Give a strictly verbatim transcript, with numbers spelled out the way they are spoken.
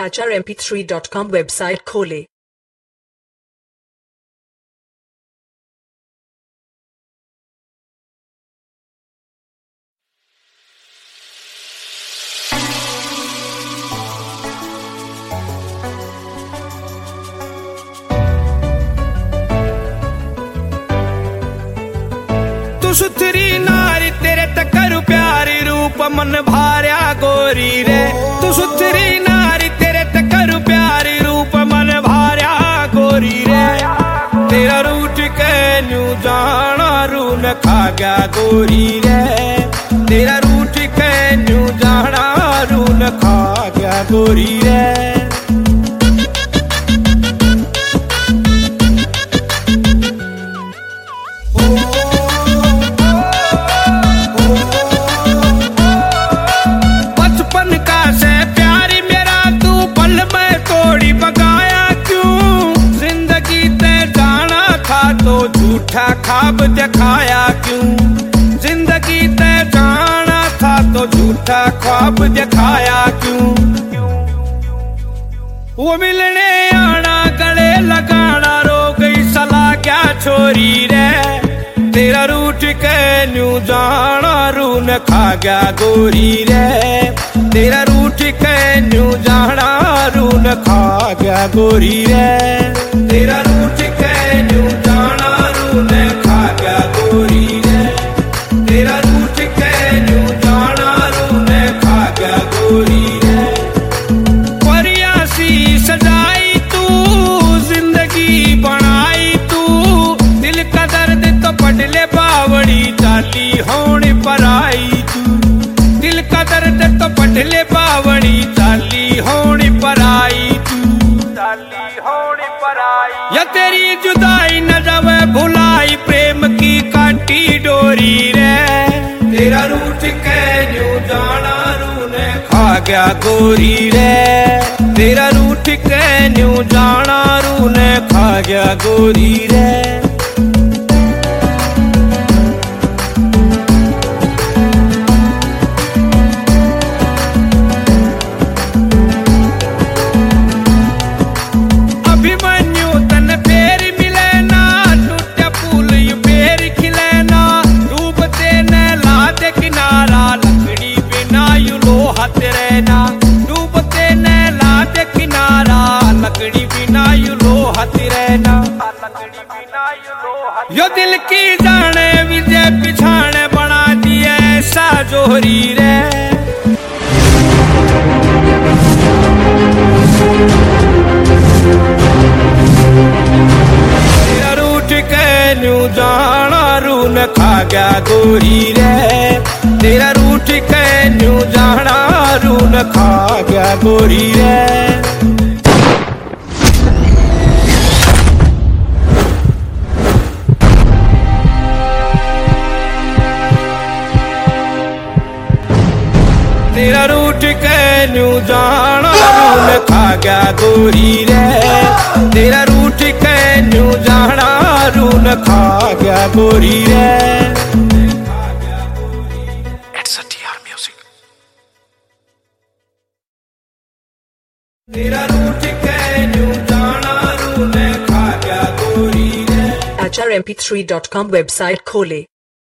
H R M P three dot com website खोलें। तू सुथरी नारी तेरे टक्कर प्यारी रूप मन भार्या गोरी रे। तू सुथरी नारी तेरे टक्कर प्यारी रूप मन भार्या गोरी रे। तेरा रूठ के न्यू जाना रून खा गया गोरी रे। तेरा रूठ के न्यू जाना रून खा गया गोरी रे। तो झूठा ख्वाब दिखाया क्यों? जिंदगी ते जाना था तो झूठा ख्वाब दिखाया क्यों? वो मिलने आना गले लगाना रो गई सलाह क्या छोरी रे। तेरा रूठ के न्यू जाना रून खा गया गोरी रे। तेरा रूठ के न्यू जाना रून खा गया गोरी रे। तेरा रूठ के न्यू जाना रून खा गया गोरी रे। तेरा रूठ के न्यू जाना रून खा गया गोरी रे। परिया सी सजाई तू जिंदगी बनाई तू। दिल का दर्द तो पटले बावड़ी चाली होने पर आई तू। दिल का दर्द तो पटले बावड़ी चाली होने पर आई तू। चाली होने पर आई या तेरी जुदाई न जावे भुलाई प्रेम की काटी डोरी रे। तेरा रूठ के न्यू जाना रून खा गया गोरी रे। तेरा रूठ के न्यू जाना रून खा गया गोरी रे। डूबते ने लाते किनारा लकड़ी बिना यू लोहाती रहना। यो दिल की जाने विजय पिछाने बना दिया ऐसा जोहरी रे। तेरा रूठ के न्यू जाना रून खा गया गोरी रे। तेरा रूठ के न्यू जाना रून खा गया गोरी रे। तेरा रूठ के न्यू जाना रून खा गया गोरी रे। तेरा रूठ के न्यू जाना रून खा गया गोरी रे। तेरा रूठ के न्यू जाना रून खा गया गोरी रे। H R M P three dot com website खोलें।